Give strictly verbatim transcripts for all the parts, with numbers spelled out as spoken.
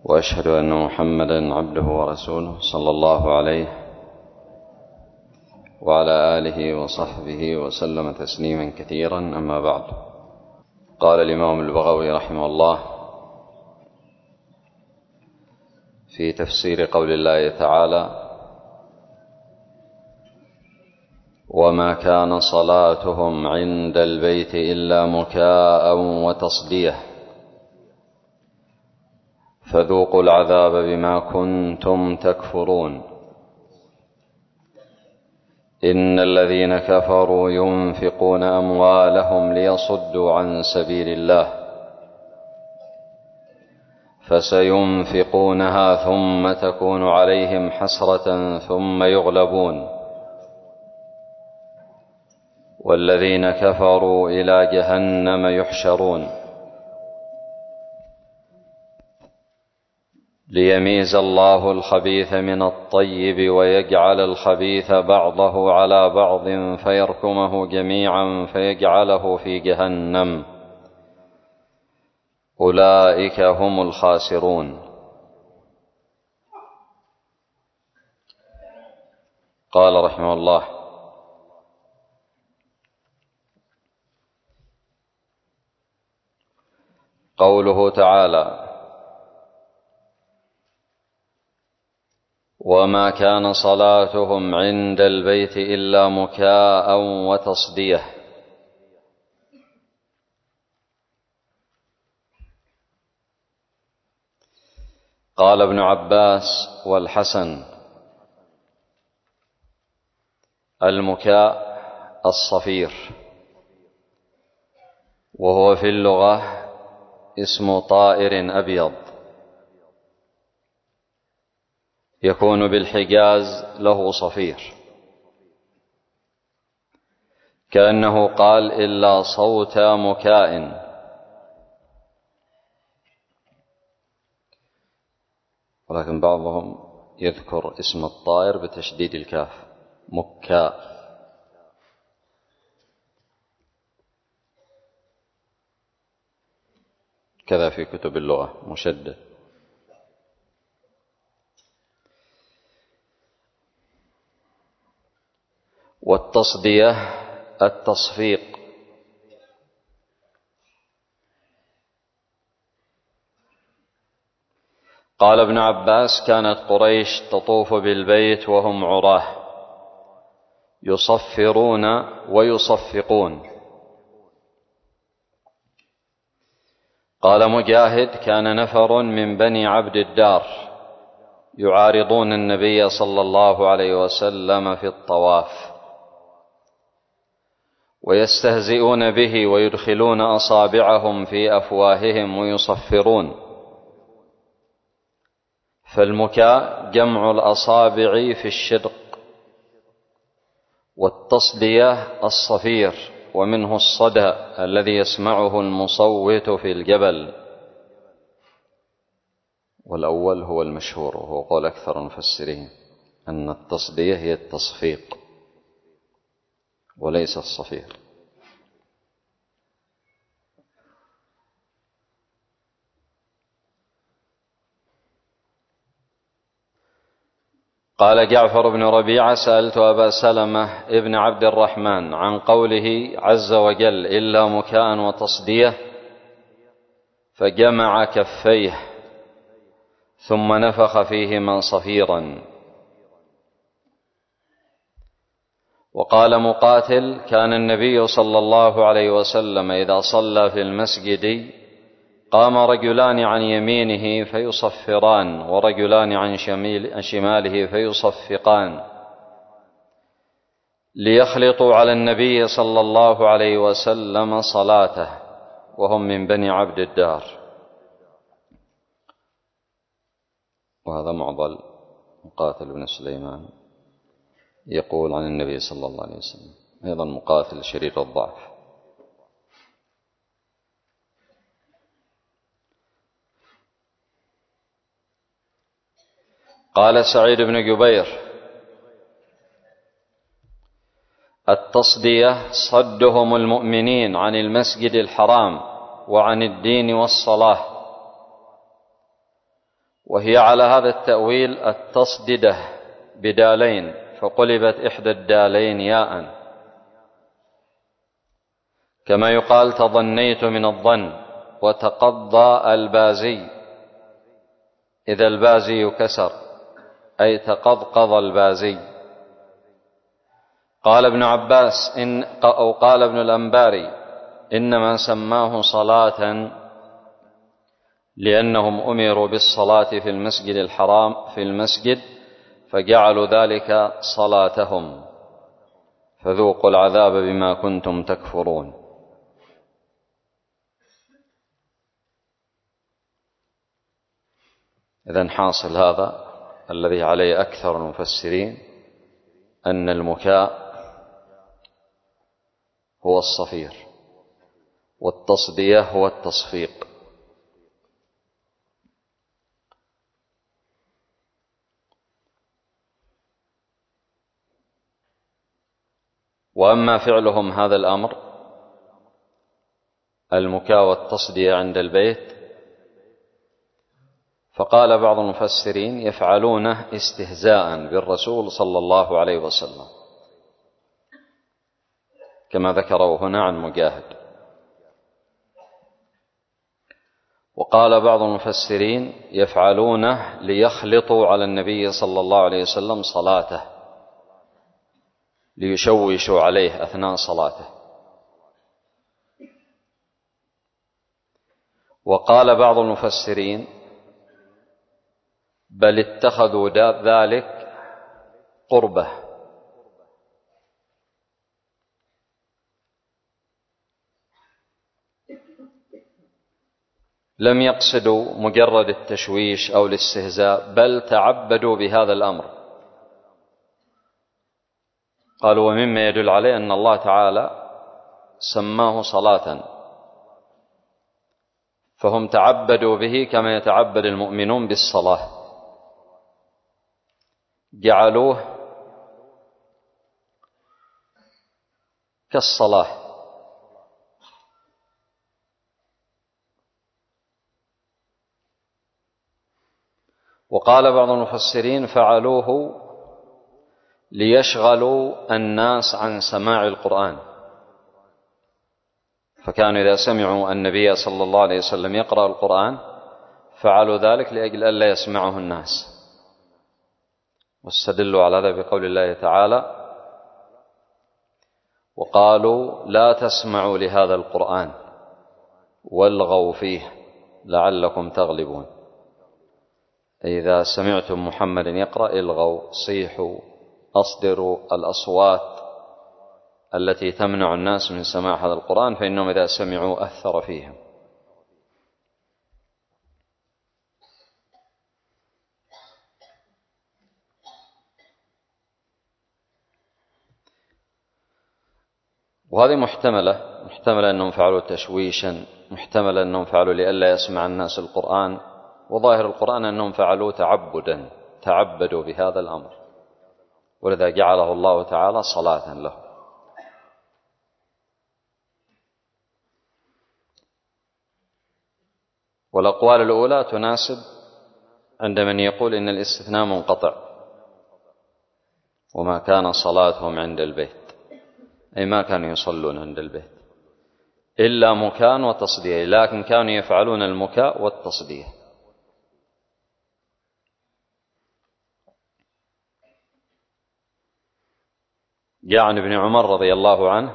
وأشهد أن محمدا عبده ورسوله صلى الله عليه وعلى آله وصحبه وسلم تسليما كثيرا. أما بعد، قال الإمام البغوي رحمه الله في تفسير قول الله تعالى: وما كان صلاتهم عند البيت إلا مكاء وتصديه فذوقوا العذاب بما كنتم تكفرون. إن الذين كفروا ينفقون أموالهم ليصدوا عن سبيل الله فسينفقونها ثم تكون عليهم حسرة ثم يغلبون والذين كفروا إلى جهنم يحشرون ليميز الله الخبيث من الطيب ويجعل الخبيث بعضه على بعض فيركمه جميعا فيجعله في جهنم أولئك هم الخاسرون. قال رحمه الله: قوله تعالى: وما كان صلاتهم عند البيت إلا مكاء وتصديه. قال ابن عباس والحسن: المكاء الصفير، وهو في اللغة اسم طائر أبيض يكون بالحجاز له صفير، كأنه قال: إلا صوت مكاء. ولكن بعضهم يذكر اسم الطائر بتشديد الكاف، مكاء. كذا في كتب اللغة مشدد. والتصدية التصفيق. قال ابن عباس: كانت قريش تطوف بالبيت وهم عراه يصفرون ويصفقون. قال مجاهد: كان نفر من بني عبد الدار يعارضون النبي صلى الله عليه وسلم في الطواف ويستهزئون به ويدخلون أصابعهم في أفواههم ويصفرون. فالمكاء جمع الأصابع في الشدق، والتصدية الصفير، ومنه الصدى الذي يسمعه المصوت في الجبل. والأول هو المشهور، وهو قول أكثر المفسرين أن التصدية هي التصفيق وليس الصفير. قال جعفر بن ربيعة: سألت أبا سلمة ابن عبد الرحمن عن قوله عز وجل: إلا مكاء وتصدية، فجمع كفيه ثم نفخ فيهما صفيرا. وقال مقاتل: كان النبي صلى الله عليه وسلم إذا صلى في المسجد قام رجلان عن يمينه فيصفران ورجلان عن شماله فيصفقان ليخلطوا على النبي صلى الله عليه وسلم صلاته، وهم من بني عبد الدار. وهذا معضل. مقاتل بن سليمان يقول عن النبي صلى الله عليه وسلم، أيضا مقاتل شديد الضعف. قال سعيد بن جبير: التصدية صدهم المؤمنين عن المسجد الحرام وعن الدين والصلاة، وهي على هذا التأويل التصددة بدالين، فقلبت إحدى الدالين ياء، كما يقال تظنيت من الظن. وتقضى البازي إذا البازي كسر، أي تقضقض البازي. قال ابن عباس إن أو قال ابن الأنباري إنما سماه صلاة لأنهم أمروا بالصلاة في المسجد الحرام في المسجد فجعلوا ذلك صلاتهم، فذوقوا العذاب بما كنتم تكفرون. إذن حاصل هذا الذي عليه أكثر المفسرين أن المكاء هو الصفير، والتصدية هو التصفيق. وأما فعلهم هذا الأمر المكاء والتصدية عند البيت، فقال بعض المفسرين يفعلونه استهزاء بالرسول صلى الله عليه وسلم، كما ذكروا هنا عن مجاهد. وقال بعض المفسرين يفعلونه ليخلطوا على النبي صلى الله عليه وسلم صلاته، ليشوشوا عليه أثناء صلاته. وقال بعض المفسرين بل اتخذوا ذلك قربة، لم يقصدوا مجرد التشويش أو الاستهزاء، بل تعبدوا بهذا الأمر. قالوا ومما يدل عليه أن الله تعالى سماه صلاة، فهم تعبدوا به كما يتعبد المؤمنون بالصلاة، جعلوه كالصلاة. وقال بعض المفسرين فعلوه ليشغلوا الناس عن سماع القرآن، فكانوا إذا سمعوا النبي صلى الله عليه وسلم يقرأ القرآن فعلوا ذلك لأجل ألا يسمعه الناس. واستدلوا على هذا بقول الله تعالى وقالوا لا تسمعوا لهذا القرآن والغوا فيه لعلكم تغلبون. إذا سمعتم محمد يقرأ الغوا، صيحوا، أصدروا الأصوات التي تمنع الناس من سماع هذا القرآن، فإنهم إذا سمعوا أثر فيهم. وهذه محتملة محتملة أنهم فعلوا تشويشا، محتملة أنهم فعلوا لئلا يسمع الناس القرآن، وظاهر القرآن أنهم فعلوا تعبدا، تعبدوا بهذا الأمر، ولذا جعله الله تعالى صلاة له. والأقوال الأولى تناسب عند من يقول إن الاستثناء منقطع وما كان صلاتهم عند البيت، أي ما كانوا يصلون عند البيت إلا مكاء وتصدية، لكن كانوا يفعلون المكاء والتصدية. جاء عن ابن عمر رضي الله عنه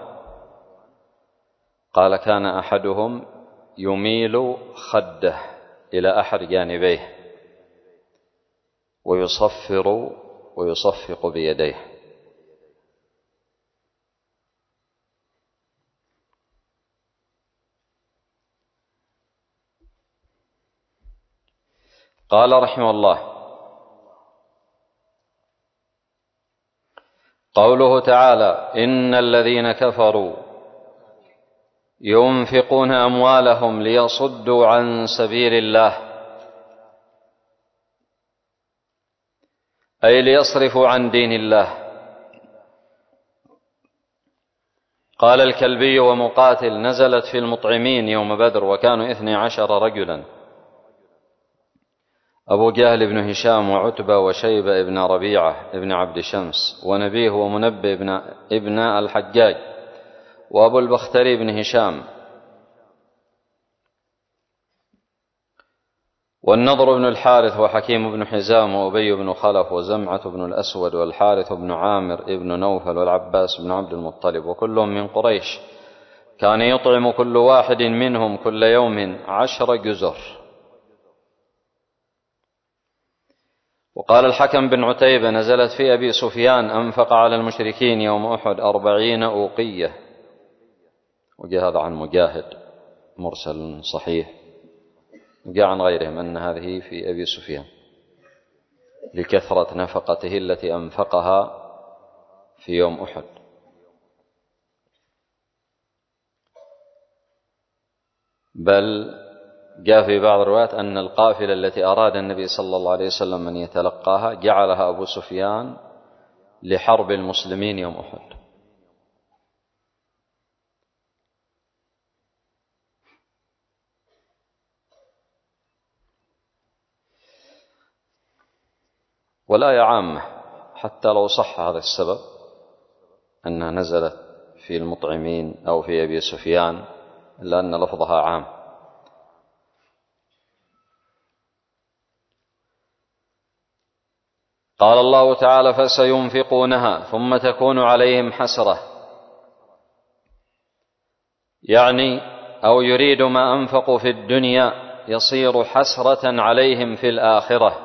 قال كان أحدهم يميل خده إلى أحد جانبيه ويصفر ويصفق بيديه. قال رحمه الله قوله تعالى إن الذين كفروا ينفقون أموالهم ليصدوا عن سبيل الله، أي ليصرفوا عن دين الله. قال الكلبي ومقاتل نزلت في المطعمين يوم بدر وكانوا اثني عشر رجلا، أبو جهل بن هشام وعتبة وشيبة بن ربيعة بن عبد شمس ونبيه ومنبه ابن, ابن الحجاج وأبو البختري بن هشام والنضر بن الحارث وحكيم بن حزام وأبي بن خلف وزمعة بن الأسود والحارث بن عامر بن نوفل والعباس بن عبد المطلب وكلهم من قريش، كان يطعم كل واحد منهم كل يوم عشر جزر. وقال الحكم بن عتيبة نزلت في أبي سفيان أنفق على المشركين يوم أحد أربعين أوقية، وجاء هذا عن مجاهد مرسل صحيح، وجاء عن غيرهم أن هذه في أبي سفيان لكثرة نفقته التي أنفقها في يوم أحد. بل جاء في بعض الروايات أن القافلة التي أراد النبي صلى الله عليه وسلم أن يتلقاها جعلها أبو سفيان لحرب المسلمين يوم أحد. والآية عامة حتى لو صح هذا السبب أنها نزلت في المطعمين أو في أبي سفيان، إلا أن لفظها عام. قال الله تعالى فسينفقونها ثم تكون عليهم حسرة، يعني أو يريد ما أنفقوا في الدنيا يصير حسرة عليهم في الآخرة.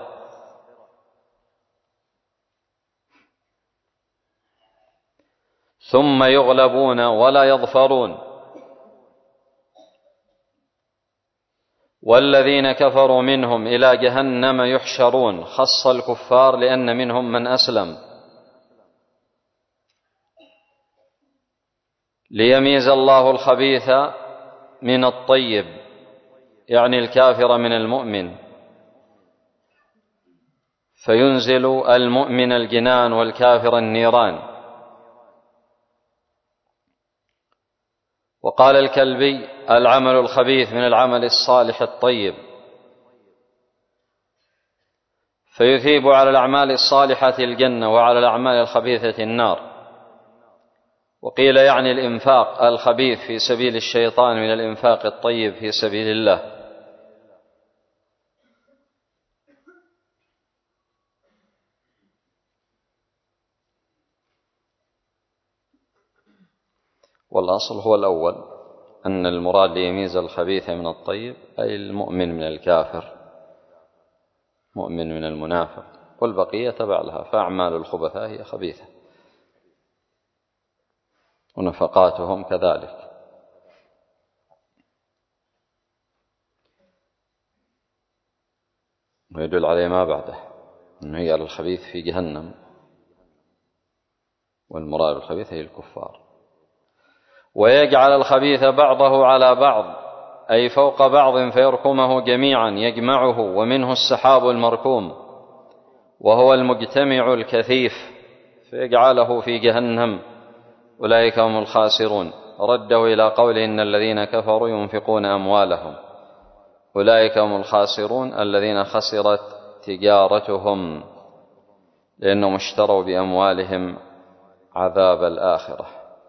ثم يغلبون ولا يظفرون، والذين كفروا منهم إلى جهنم يحشرون. خص الكفار لأن منهم من أسلم ليميز الله الخبيث من الطيب، يعني الكافر من المؤمن، فينزل المؤمن الجنان والكافر النيران. وقال الكلبي العمل الخبيث من العمل الصالح الطيب، فيثيب على الأعمال الصالحة الجنة وعلى الأعمال الخبيثة النار. وقيل يعني الإنفاق الخبيث في سبيل الشيطان من الإنفاق الطيب في سبيل الله. والأصل هو الأول، أن المراد ليميز الخبيث من الطيب أي المؤمن من الكافر، مؤمن من المنافق، والبقية تبع لها، فأعمال الخبثاء هي خبيثة ونفقاتهم كذلك. ويدل عليه ما بعده أنه هي الخبيث في جهنم، والمراد بالخبيث هي الكفار. ويجعل الخبيث بعضه على بعض أي فوق بعض فيركمه جميعا، يجمعه، ومنه السحاب المركوم وهو المجتمع الكثيف، فيجعله في جهنم. أولئك هم الخاسرون. رده إلى قوله إن الذين كفروا ينفقون أموالهم، أولئك هم الخاسرون الذين خسرت تجارتهم لأنهم اشتروا بأموالهم عذاب الآخرة،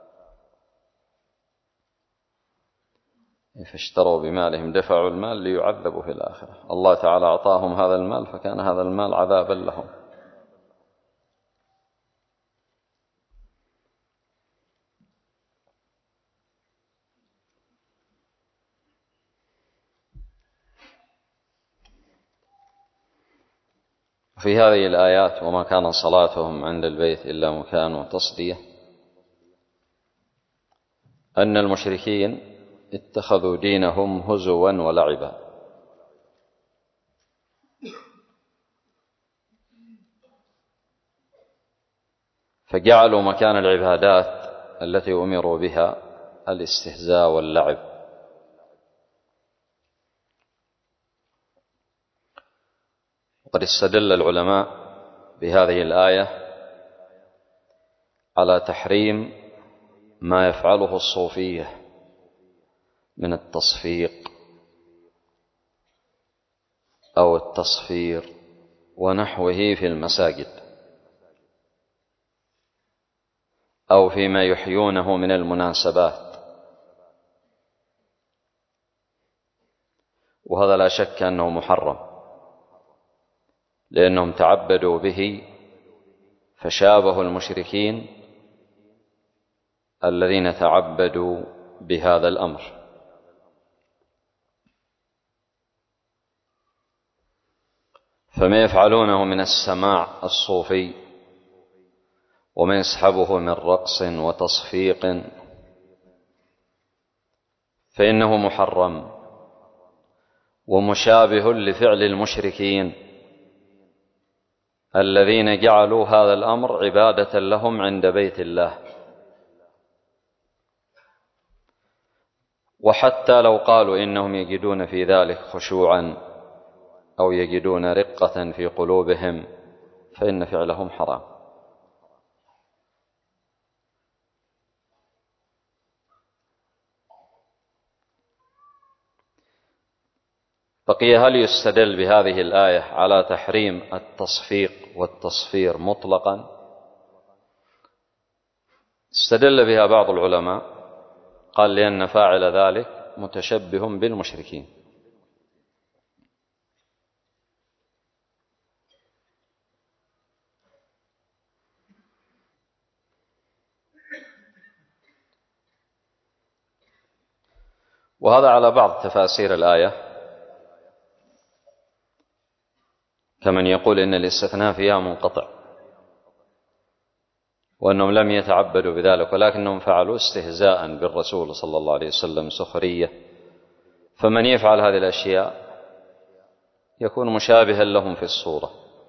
فاشتروا بمالهم، دفعوا المال ليعذبوا في الآخرة. الله تعالى أعطاهم هذا المال فكان هذا المال عذابا لهم. في هذه الآيات وما كان صلاتهم عند البيت إلا مكان وتصدية أن المشركين اتخذوا دينهم هزوا ولعبا، فجعلوا مكان العبادات التي أمروا بها الاستهزاء واللعب. وقد استدل العلماء بهذه الآية على تحريم ما يفعله الصوفية من التصفيق أو التصفير ونحوه في المساجد أو فيما يحيونه من المناسبات، وهذا لا شك أنه محرم، لأنهم تعبدوا به فشابهوا المشركين الذين تعبدوا بهذا الأمر. فما يفعلونه من السماع الصوفي وما يسحبه من رقص وتصفيق فإنه محرم ومشابه لفعل المشركين الذين جعلوا هذا الأمر عبادة لهم عند بيت الله. وحتى لو قالوا إنهم يجدون في ذلك خشوعا أو يجدون رقة في قلوبهم فإن فعلهم حرام. بقي هل يستدل بهذه الآية على تحريم التصفيق والتصفير مطلقا؟ استدل بها بعض العلماء، قال لأن فاعل ذلك متشبه بالمشركين. وهذا على بعض تفاسير الآية، كمن يقول إن الاستثناء فيها منقطع وأنهم لم يتعبدوا بذلك ولكنهم فعلوا استهزاء بالرسول صلى الله عليه وسلم، سخرية. فمن يفعل هذه الأشياء يكون مشابها لهم في الصورة.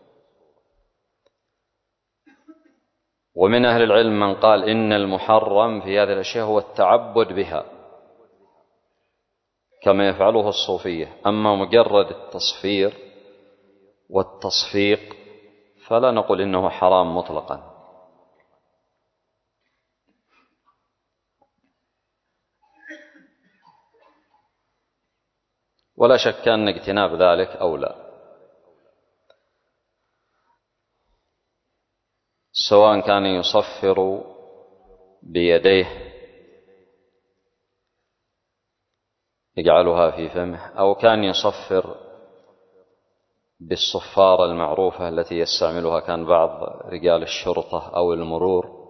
ومن أهل العلم من قال إن المحرم في هذه الأشياء هو التعبد بها كما يفعله الصوفية، أما مجرد التصفير والتصفيق فلا نقول إنه حرام مطلقا. ولا شك أن اجتناب ذلك أولى، سواء كان يصفر بيديه يجعلها في فمه أو كان يصفر بالصفارة المعروفة التي يستعملها كان بعض رجال الشرطة أو المرور،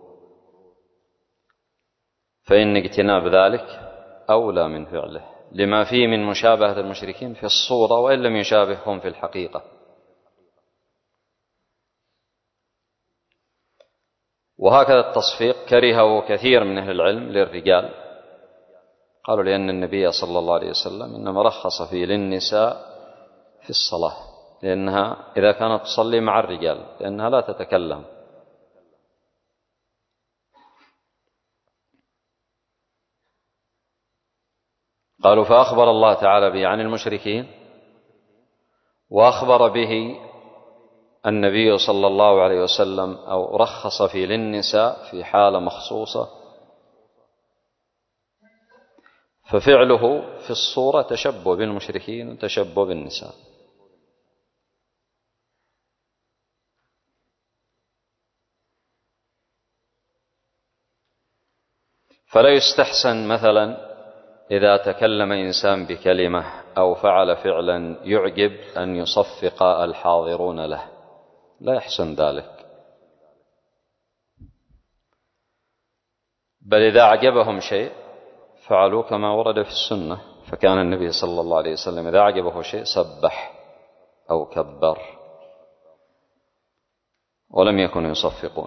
فإن اجتناب ذلك أولى من فعله لما فيه من مشابهة المشركين في الصورة وإن لم يشابههم في الحقيقة. وهكذا التصفيق كرهه كثير من أهل العلم للرجال، قالوا لأن النبي صلى الله عليه وسلم إنما رخص فيه للنساء في الصلاة، لأنها إذا كانت تصلي مع الرجال لأنها لا تتكلم. قالوا فأخبر الله تعالى به عن المشركين، وأخبر به النبي صلى الله عليه وسلم أو رخص فيه للنساء في حالة مخصوصة، ففعله في الصورة تشبه بالمشركين وتشبه بالنساء. فلا يستحسن مثلا إذا تكلم إنسان بكلمة أو فعل فعلا يعجب أن يصفق الحاضرون له، لا يحسن ذلك، بل إذا أعجبهم شيء فعلوا كما ورد في السنة، فكان النبي صلى الله عليه وسلم إذا أعجبه شيء سبح أو كبر ولم يكونوا يصفقون.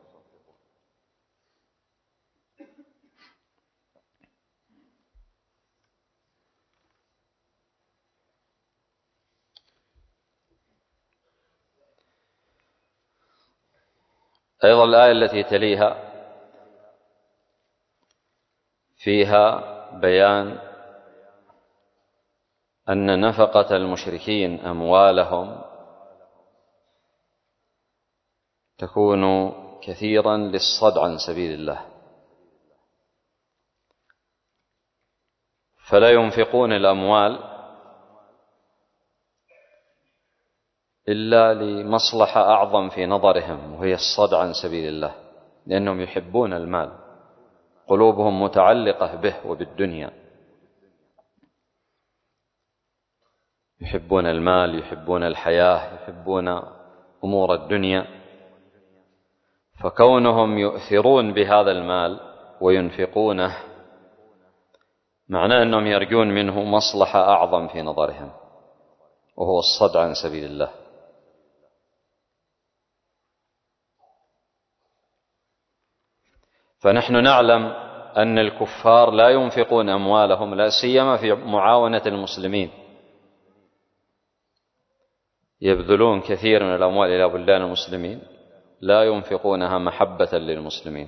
أيضا الآية التي تليها فيها بيان أن نفقة المشركين أموالهم تكون كثيرا للصد عن سبيل الله، فلا ينفقون الأموال إلا لمصلحة أعظم في نظرهم، وهي الصد عن سبيل الله، لأنهم يحبون المال، قلوبهم متعلقة به وبالدنيا، يحبون المال، يحبون الحياة، يحبون أمور الدنيا، فكونهم يؤثرون بهذا المال وينفقونه معناه أنهم يرجون منه مصلحة أعظم في نظرهم، وهو الصد عن سبيل الله. فنحن نعلم أن الكفار لا ينفقون أموالهم لا سيما في معاونة المسلمين، يبذلون كثير من الأموال إلى بلدان المسلمين، لا ينفقونها محبة للمسلمين،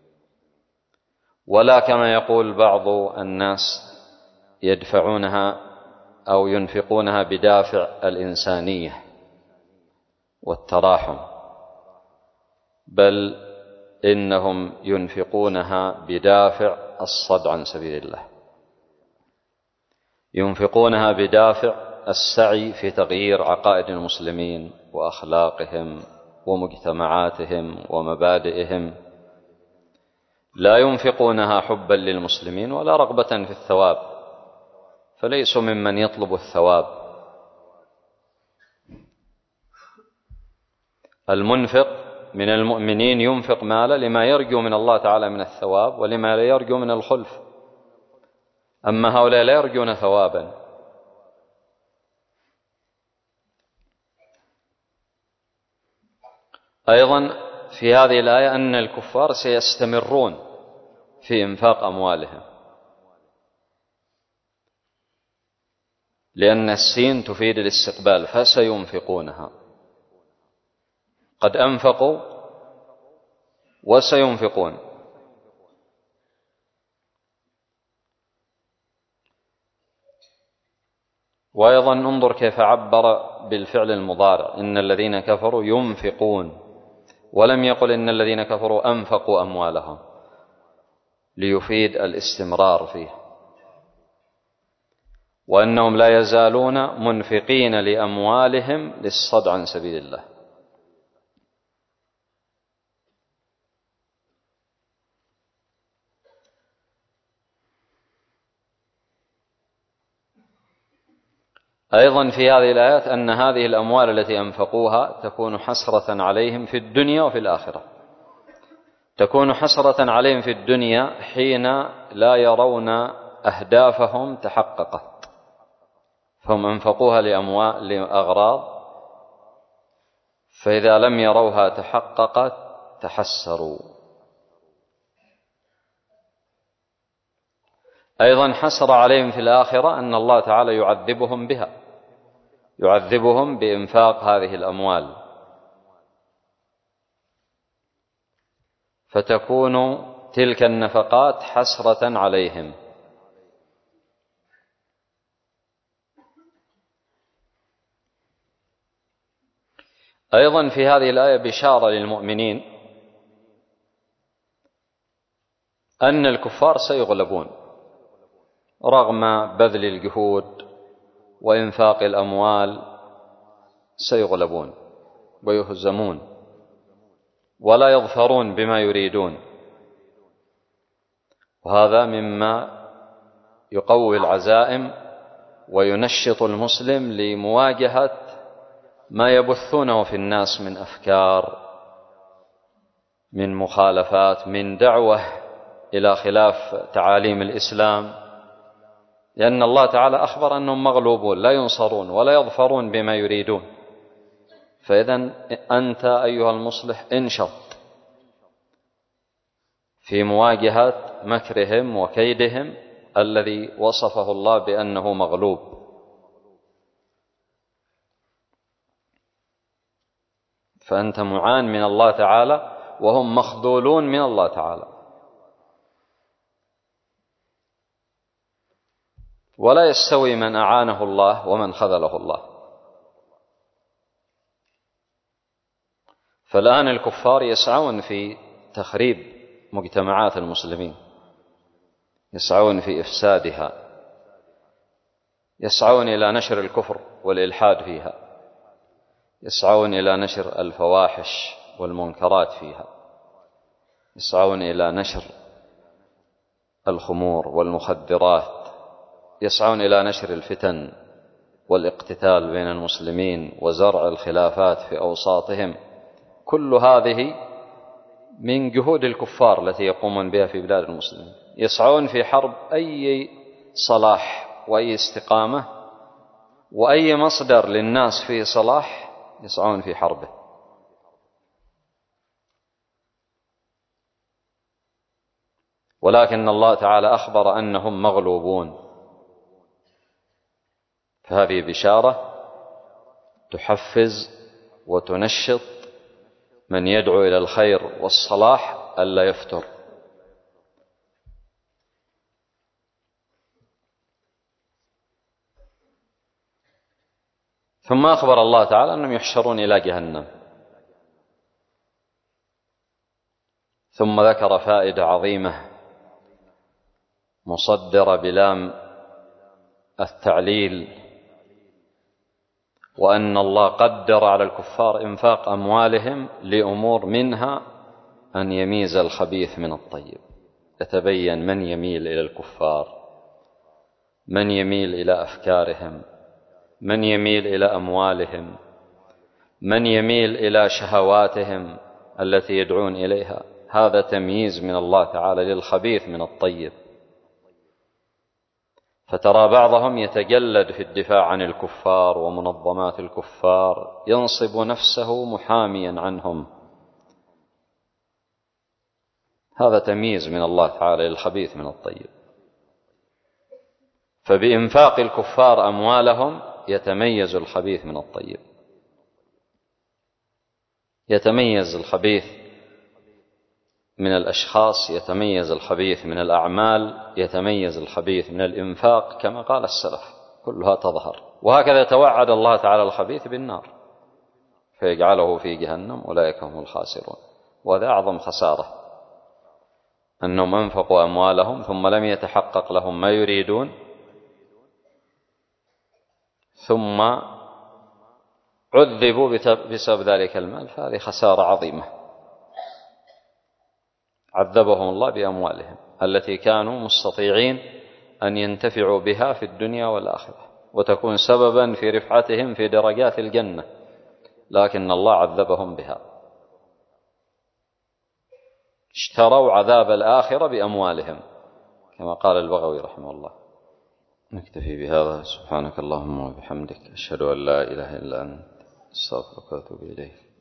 ولا كما يقول بعض الناس يدفعونها أو ينفقونها بدافع الإنسانية والتراحم، بل إنهم ينفقونها بدافع الصد عن سبيل الله، ينفقونها بدافع السعي في تغيير عقائد المسلمين وأخلاقهم ومجتمعاتهم ومبادئهم، لا ينفقونها حبا للمسلمين ولا رغبة في الثواب، فليسوا ممن يطلب الثواب. المنفق من المؤمنين ينفق ماله لما يرجو من الله تعالى من الثواب ولما لا يرجو من الخلف، أما هؤلاء لا يرجون ثوابا. أيضا في هذه الآية أن الكفار سيستمرون في إنفاق أموالهم، لأن السين تفيد الاستقبال، فسينفقونها، قد أنفقوا وسينفقون. وأيضا انظر كيف عبر بالفعل المضارع، إن الذين كفروا ينفقون، ولم يقل إن الذين كفروا أنفقوا أموالهم، ليفيد الاستمرار فيه، وأنهم لا يزالون منفقين لأموالهم للصد عن سبيل الله. أيضا في هذه الآيات أن هذه الأموال التي أنفقوها تكون حسرة عليهم في الدنيا وفي الآخرة، تكون حسرة عليهم في الدنيا حين لا يرون أهدافهم تحققت، فهم أنفقوها لأموال لأغراض، فإذا لم يروها تحققت تحسروا. أيضا حسر عليهم في الآخرة أن الله تعالى يعذبهم بها، يعذبهم بإنفاق هذه الأموال، فتكون تلك النفقات حسرة عليهم. أيضا في هذه الآية بشارة للمؤمنين أن الكفار سيغلبون رغم بذل الجهود وإنفاق الأموال، سيغلبون ويهزمون ولا يظفرون بما يريدون، وهذا مما يقوي العزائم وينشط المسلم لمواجهة ما يبثونه في الناس من أفكار، من مخالفات، من دعوة إلى خلاف تعاليم الإسلام، لأن الله تعالى أخبر أنهم مغلوبون لا ينصرون ولا يظفرون بما يريدون. فإذن أنت أيها المصلح انشط في مواجهة مكرهم وكيدهم الذي وصفه الله بأنه مغلوب. فأنت معان من الله تعالى وهم مخذولون من الله تعالى، ولا يستوي من أعانه الله ومن خذله الله. فالآن الكفار يسعون في تخريب مجتمعات المسلمين، يسعون في إفسادها، يسعون إلى نشر الكفر والإلحاد فيها، يسعون إلى نشر الفواحش والمنكرات فيها، يسعون إلى نشر الخمور والمخدرات، يسعون إلى نشر الفتن والاقتتال بين المسلمين وزرع الخلافات في أوساطهم. كل هذه من جهود الكفار التي يقومون بها في بلاد المسلمين. يسعون في حرب أي صلاح وأي استقامة وأي مصدر للناس فيه صلاح، يسعون في حربه. ولكن الله تعالى أخبر أنهم مغلوبون، فهذه بشارة تحفز وتنشط من يدعو إلى الخير والصلاح ألا يفتر. ثم أخبر الله تعالى أنهم يحشرون إلى جهنم، ثم ذكر فائدة عظيمة مصدرة بلام التعليل، وأن الله قدر على الكفار إنفاق أموالهم لأمور، منها أن يميز الخبيث من الطيب، يتبين من يميل إلى الكفار، من يميل إلى أفكارهم، من يميل إلى أموالهم، من يميل إلى شهواتهم التي يدعون إليها. هذا تمييز من الله تعالى للخبيث من الطيب. فترى بعضهم يتجلد في الدفاع عن الكفار ومنظمات الكفار، ينصب نفسه محاميا عنهم. هذا تمييز من الله تعالى للخبيث من الطيب. فبإنفاق الكفار أموالهم يتميز الخبيث من الطيب، يتميز الخبيث من الأشخاص، يتميز الخبيث من الأعمال، يتميز الخبيث من الإنفاق، كما قال السلف كلها تظهر. وهكذا توعد الله تعالى الخبيث بالنار فيجعله في جهنم، أولئك هم الخاسرون. وهذا أعظم خسارة، أنهم أنفقوا أموالهم ثم لم يتحقق لهم ما يريدون، ثم عذبوا بسبب ذلك المال، فهذه خسارة عظيمة. عذبهم الله بأموالهم التي كانوا مستطيعين أن ينتفعوا بها في الدنيا والآخرة، وتكون سببا في رفعتهم في درجات الجنة، لكن الله عذبهم بها. اشتروا عذاب الآخرة بأموالهم، كما قال البغوي رحمه الله. نكتفي بهذا. سبحانك اللهم وبحمدك، أشهد أن لا إله إلا أنت، أستغفرك وأتوب إليك.